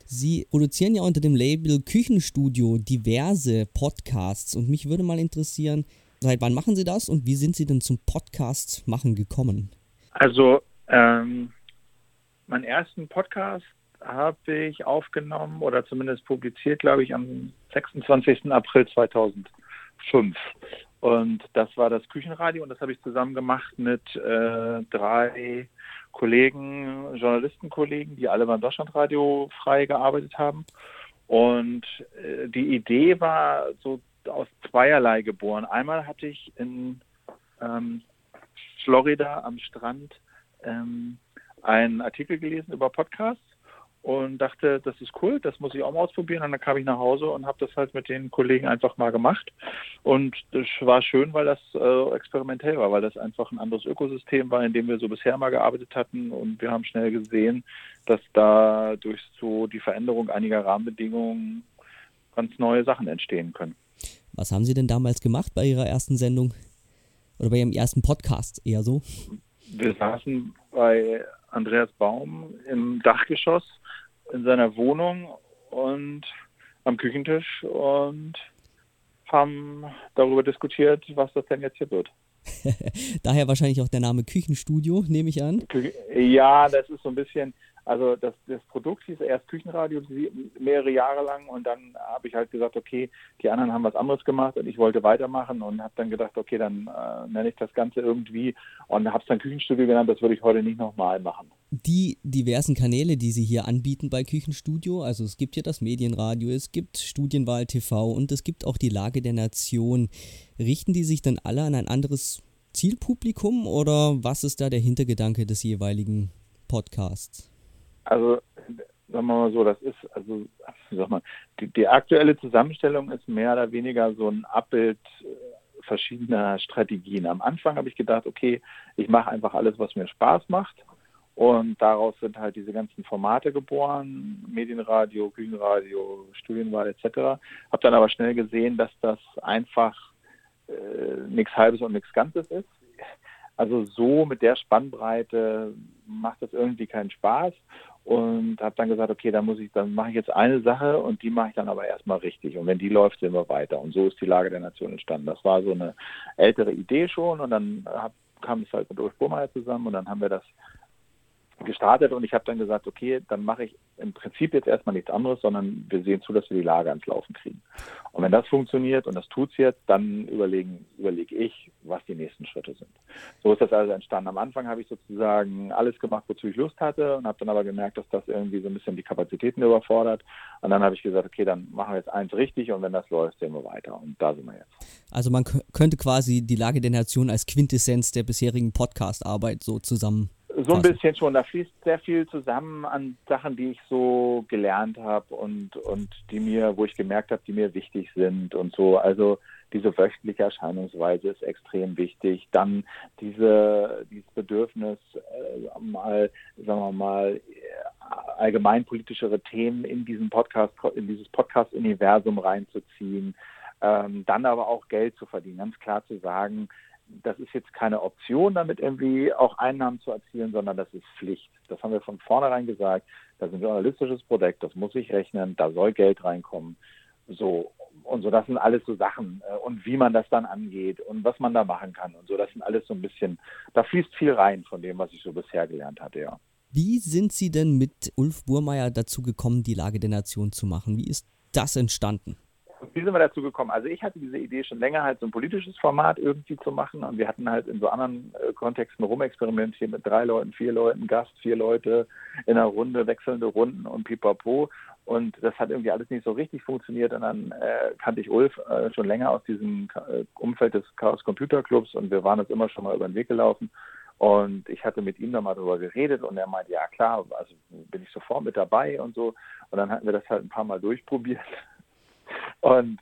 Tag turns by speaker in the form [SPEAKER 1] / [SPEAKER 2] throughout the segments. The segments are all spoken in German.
[SPEAKER 1] Sie produzieren ja unter dem Label Küchenstudio diverse Podcasts und mich würde mal interessieren, seit wann machen Sie das und wie sind Sie denn zum Podcast machen gekommen?
[SPEAKER 2] Also, meinen ersten Podcast habe ich aufgenommen oder zumindest publiziert, glaube ich, am 26. April 2005. Und das war das Küchenradio und das habe ich zusammen gemacht mit 3 Kollegen, Journalistenkollegen, die alle beim Deutschlandradio frei gearbeitet haben. Und die Idee war so aus zweierlei geboren. Einmal hatte ich in Florida am Strand einen Artikel gelesen über Podcasts und dachte, das ist cool, das muss ich auch mal ausprobieren. Und dann kam ich nach Hause und habe das halt mit den Kollegen einfach mal gemacht. Und das war schön, weil das experimentell war, weil das einfach ein anderes Ökosystem war, in dem wir so bisher mal gearbeitet hatten. Und wir haben schnell gesehen, dass da durch so die Veränderung einiger Rahmenbedingungen ganz neue Sachen entstehen können.
[SPEAKER 1] Was haben Sie denn damals gemacht bei Ihrer ersten Sendung? Oder bei Ihrem ersten Podcast eher so?
[SPEAKER 2] Wir saßen bei Andreas Baum im Dachgeschoss in seiner Wohnung und am Küchentisch und haben darüber diskutiert, was das denn jetzt hier wird.
[SPEAKER 1] Daher wahrscheinlich auch der Name Küchenstudio, nehme ich an.
[SPEAKER 2] Ja, das ist so ein bisschen, also das Produkt hieß erst Küchenradio mehrere Jahre lang und dann habe ich halt gesagt, okay, die anderen haben was anderes gemacht und ich wollte weitermachen und habe dann gedacht, okay, dann nenne ich das Ganze irgendwie und habe es dann Küchenstudio genannt, das würde ich heute nicht nochmal machen.
[SPEAKER 1] Die diversen Kanäle, die Sie hier anbieten bei Küchenstudio, also es gibt ja das Medienradio, es gibt Studienwahl TV und es gibt auch die Lage der Nation. Richten die sich dann alle an ein anderes Zielpublikum oder was ist da der Hintergedanke des jeweiligen Podcasts?
[SPEAKER 2] Also, sagen wir mal so, das ist, also, sag mal, die aktuelle Zusammenstellung ist mehr oder weniger so ein Abbild verschiedener Strategien. Am Anfang habe ich gedacht, okay, ich mache einfach alles, was mir Spaß macht. Und daraus sind halt diese ganzen Formate geboren, Medienradio, Küchenradio, Studienwahl etc. Habe dann aber schnell gesehen, dass das einfach nichts Halbes und nichts Ganzes ist. Also so mit der Spannbreite macht das irgendwie keinen Spaß und habe dann gesagt, okay, dann mache ich jetzt eine Sache und die mache ich dann aber erstmal richtig. Und wenn die läuft, sehen wir weiter. Und so ist die Lage der Nation entstanden. Das war so eine ältere Idee schon und dann kam es halt mit Ulf Burmeier zusammen und dann haben wir das gestartet und ich habe dann gesagt, okay, dann mache ich im Prinzip jetzt erstmal nichts anderes, sondern wir sehen zu, dass wir die Lage ans Laufen kriegen. Und wenn das funktioniert und das tut's jetzt, dann überlege ich, was die nächsten Schritte sind. So ist das also entstanden. Am Anfang habe ich sozusagen alles gemacht, wozu ich Lust hatte und habe dann aber gemerkt, dass das irgendwie so ein bisschen die Kapazitäten überfordert. Und dann habe ich gesagt, okay, dann machen wir jetzt eins richtig und wenn das läuft, sehen wir weiter. Und da sind wir jetzt.
[SPEAKER 1] Also man könnte quasi die Lage der Nation als Quintessenz der bisherigen Podcast-Arbeit so zusammen.
[SPEAKER 2] So ein bisschen schon, da fließt sehr viel zusammen an Sachen, die ich so gelernt habe und wo ich gemerkt habe, die mir wichtig sind und so. Also diese wöchentliche Erscheinungsweise ist extrem wichtig. Dann dieses Bedürfnis, allgemeinpolitischere Themen in dieses Podcast-Universum reinzuziehen. Dann aber auch Geld zu verdienen, ganz klar zu sagen, das ist jetzt keine Option, damit irgendwie auch Einnahmen zu erzielen, sondern das ist Pflicht. Das haben wir von vornherein gesagt. Das ist ein journalistisches Projekt, das muss sich rechnen, da soll Geld reinkommen. So und so, das sind alles so Sachen. Und wie man das dann angeht und was man da machen kann und so, das sind alles so ein bisschen, da fließt viel rein von dem, was ich so bisher gelernt hatte, ja.
[SPEAKER 1] Wie sind Sie denn mit Ulf Burmeier dazu gekommen, die Lage der Nation zu machen? Wie ist das entstanden?
[SPEAKER 2] Wie sind wir dazu gekommen? Also ich hatte diese Idee schon länger, halt so ein politisches Format irgendwie zu machen und wir hatten halt in so anderen Kontexten rumexperimentiert mit 3 Leuten, 4 Leuten, Gast, 4 Leute in einer Runde, wechselnde Runden und pipapo und das hat irgendwie alles nicht so richtig funktioniert und dann kannte ich Ulf schon länger aus diesem Umfeld des Chaos Computer Clubs und wir waren uns immer schon mal über den Weg gelaufen und ich hatte mit ihm dann mal darüber geredet und er meinte, ja klar, also bin ich sofort mit dabei und so und dann hatten wir das halt ein paar Mal durchprobiert. Und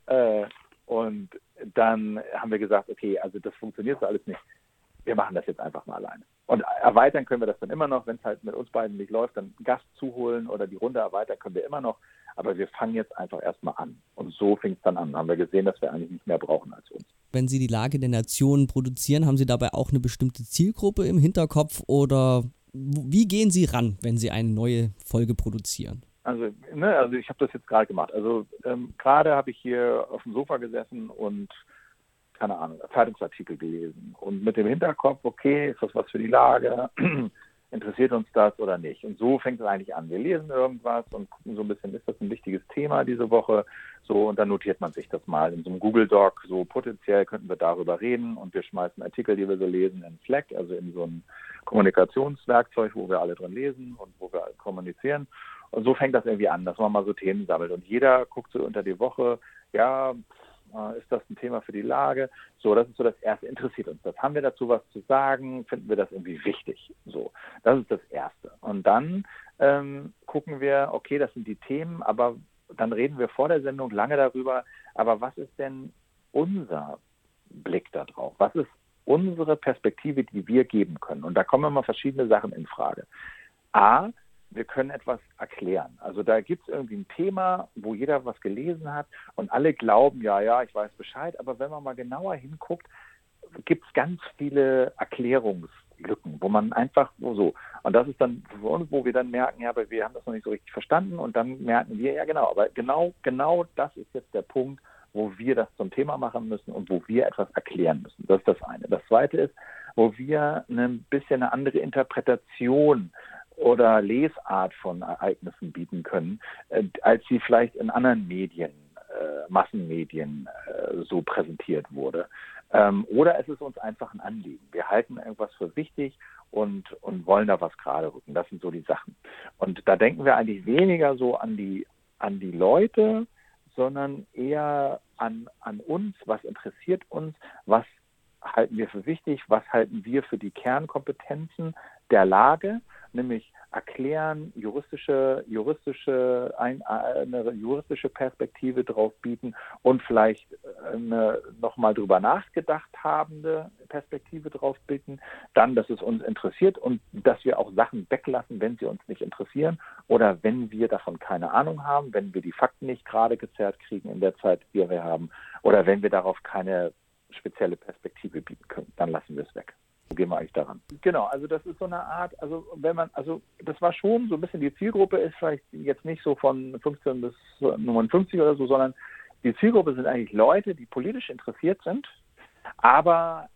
[SPEAKER 2] dann haben wir gesagt, okay, also das funktioniert so alles nicht. Wir machen das jetzt einfach mal alleine. Und erweitern können wir das dann immer noch, wenn es halt mit uns beiden nicht läuft, dann einen Gast zuholen oder die Runde erweitern können wir immer noch. Aber wir fangen jetzt einfach erstmal an. Und so fing es dann an. Haben wir gesehen, dass wir eigentlich nicht mehr brauchen als uns.
[SPEAKER 1] Wenn Sie die Lage der Nation produzieren, haben Sie dabei auch eine bestimmte Zielgruppe im Hinterkopf oder wie gehen Sie ran, wenn Sie eine neue Folge produzieren?
[SPEAKER 2] Also ich habe das jetzt gerade gemacht. Also gerade habe ich hier auf dem Sofa gesessen und, keine Ahnung, Zeitungsartikel gelesen. Und mit dem Hinterkopf, okay, ist das was für die Lage? Interessiert uns das oder nicht? Und so fängt es eigentlich an. Wir lesen irgendwas und gucken so ein bisschen, ist das ein wichtiges Thema diese Woche? So, und dann notiert man sich das mal in so einem Google Doc. So potenziell könnten wir darüber reden und wir schmeißen Artikel, die wir so lesen, in Slack, also in so ein Kommunikationswerkzeug, wo wir alle drin lesen und wo wir kommunizieren. Und so fängt das irgendwie an, dass man mal so Themen sammelt. Und jeder guckt so unter die Woche, ja, ist das ein Thema für die Lage? So, das ist so das Erste. Interessiert uns das? Haben wir dazu was zu sagen? Finden wir das irgendwie wichtig? So, das ist das Erste. Und dann gucken wir, okay, das sind die Themen, aber dann reden wir vor der Sendung lange darüber, aber was ist denn unser Blick da drauf? Was ist unsere Perspektive, die wir geben können? Und da kommen immer verschiedene Sachen in Frage. A, wir können etwas erklären. Also da gibt es irgendwie ein Thema, wo jeder was gelesen hat und alle glauben, ja, ich weiß Bescheid, aber wenn man mal genauer hinguckt, gibt es ganz viele Erklärungslücken, wo man einfach so, und das ist dann für uns, wo wir dann merken, ja, aber wir haben das noch nicht so richtig verstanden und dann merken wir, ja genau, aber genau das ist jetzt der Punkt, wo wir das zum Thema machen müssen und wo wir etwas erklären müssen. Das ist das eine. Das zweite ist, wo wir ein bisschen eine andere Interpretation oder Lesart von Ereignissen bieten können, als sie vielleicht in anderen Medien, Massenmedien so präsentiert wurde. Oder es ist uns einfach ein Anliegen. Wir halten irgendwas für wichtig und wollen da was gerade rücken. Das sind so die Sachen. Und da denken wir eigentlich weniger so an die Leute, sondern eher an uns, was interessiert uns, was halten wir für wichtig, was halten wir für die Kernkompetenzen der Lage, nämlich erklären, eine juristische Perspektive drauf bieten und vielleicht eine nochmal drüber nachgedacht habende Perspektive drauf bieten, dann, dass es uns interessiert und dass wir auch Sachen weglassen, wenn sie uns nicht interessieren oder wenn wir davon keine Ahnung haben, wenn wir die Fakten nicht gerade gezerrt kriegen in der Zeit, die wir haben oder wenn wir darauf keine spezielle Perspektive bieten können, dann lassen wir es weg. So gehen wir eigentlich daran. Genau, also das ist so eine Art, das war schon so ein bisschen, die Zielgruppe ist vielleicht jetzt nicht so von 15 bis 59 oder so, sondern die Zielgruppe sind eigentlich Leute, die politisch interessiert sind, aber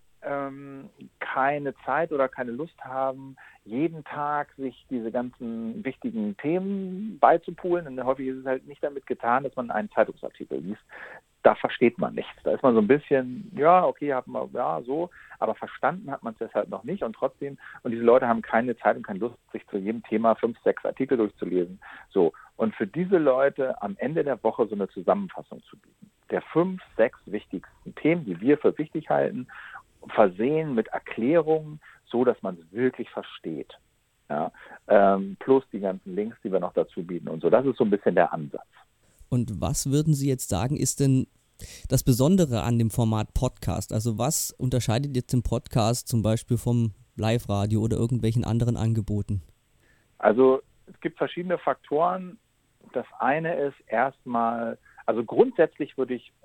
[SPEAKER 2] keine Zeit oder keine Lust haben, jeden Tag sich diese ganzen wichtigen Themen beizupulen. Und häufig ist es halt nicht damit getan, dass man einen Zeitungsartikel liest. Da versteht man nichts. Da ist man so ein bisschen, ja, okay, so, aber verstanden hat man es deshalb noch nicht und trotzdem, und diese Leute haben keine Zeit und keine Lust, sich zu jedem Thema 5, 6 Artikel durchzulesen. So. Und für diese Leute am Ende der Woche so eine Zusammenfassung zu bieten. Der 5, 6 wichtigsten Themen, die wir für wichtig halten, versehen mit Erklärungen, so dass man es wirklich versteht. Ja? Plus die ganzen Links, die wir noch dazu bieten und so. Das ist so ein bisschen der Ansatz.
[SPEAKER 1] Und was würden Sie jetzt sagen, ist denn das Besondere an dem Format Podcast? Also was unterscheidet jetzt den Podcast zum Beispiel vom Live-Radio oder irgendwelchen anderen Angeboten?
[SPEAKER 2] Also es gibt verschiedene Faktoren. Das eine ist erstmal, also grundsätzlich würde ich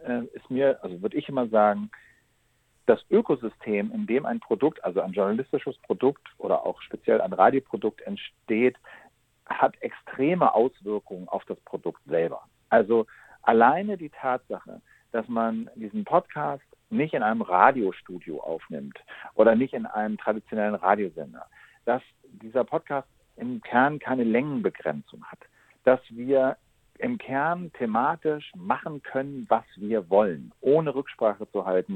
[SPEAKER 2] immer sagen, das Ökosystem, in dem ein Produkt, also ein journalistisches Produkt oder auch speziell ein Radioprodukt entsteht, hat extreme Auswirkungen auf das Produkt selber. Also alleine die Tatsache, dass man diesen Podcast nicht in einem Radiostudio aufnimmt oder nicht in einem traditionellen Radiosender, dass dieser Podcast im Kern keine Längenbegrenzung hat, dass wir im Kern thematisch machen können, was wir wollen, ohne Rücksprache zu halten,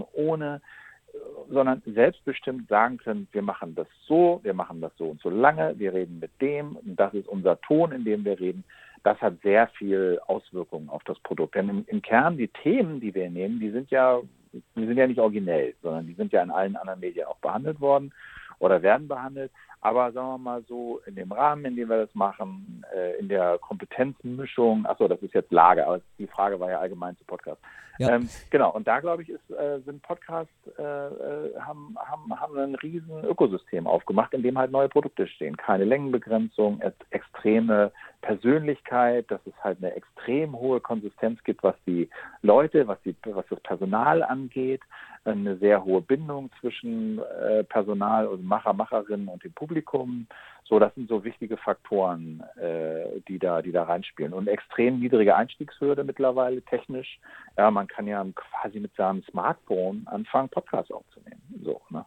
[SPEAKER 2] sondern selbstbestimmt sagen können, wir machen das so und so lange, wir reden mit dem, das ist unser Ton, in dem wir reden. Das hat sehr viel Auswirkungen auf das Produkt. Denn im Kern, die Themen, die wir nehmen, die sind ja nicht originell, sondern die sind ja in allen anderen Medien auch behandelt worden oder werden behandelt. Aber sagen wir mal so, in dem Rahmen, in dem wir das machen, in der Kompetenzmischung, das ist jetzt Lage, aber die Frage war ja allgemein zu Podcast. Ja. Genau, und da glaube ich, sind Podcasts, haben ein riesen Ökosystem aufgemacht, in dem halt neue Produkte stehen. Keine Längenbegrenzung, extreme Persönlichkeit, dass es halt eine extrem hohe Konsistenz gibt, was die Leute, was das Personal angeht, eine sehr hohe Bindung zwischen Personal und Macherinnen und dem Publikum. So, das sind so wichtige Faktoren, die da reinspielen. Und extrem niedrige Einstiegshürde mittlerweile technisch. Ja, man kann ja quasi mit seinem Smartphone anfangen, Podcasts aufzunehmen. So, ne?